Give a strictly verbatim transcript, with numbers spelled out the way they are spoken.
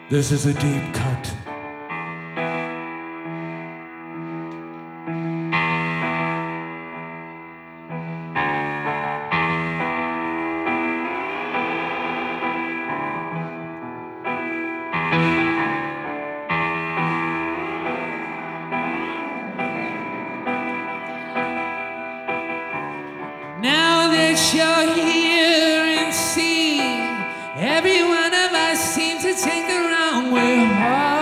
This is a deep cut. Now that you're here and seeing, every one of us seems to take the wrong way home.